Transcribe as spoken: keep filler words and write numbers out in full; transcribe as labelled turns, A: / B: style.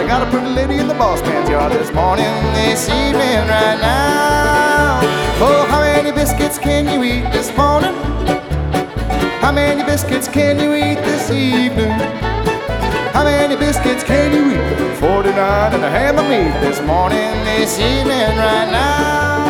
A: I got a pretty lady in the boss man's yard this morning, this evening, right now. Oh, how many biscuits can you eat this morning? How many biscuits can you eat this evening? How many biscuits can you eat? forty-nine and a ham of meat this morning, this evening, right now.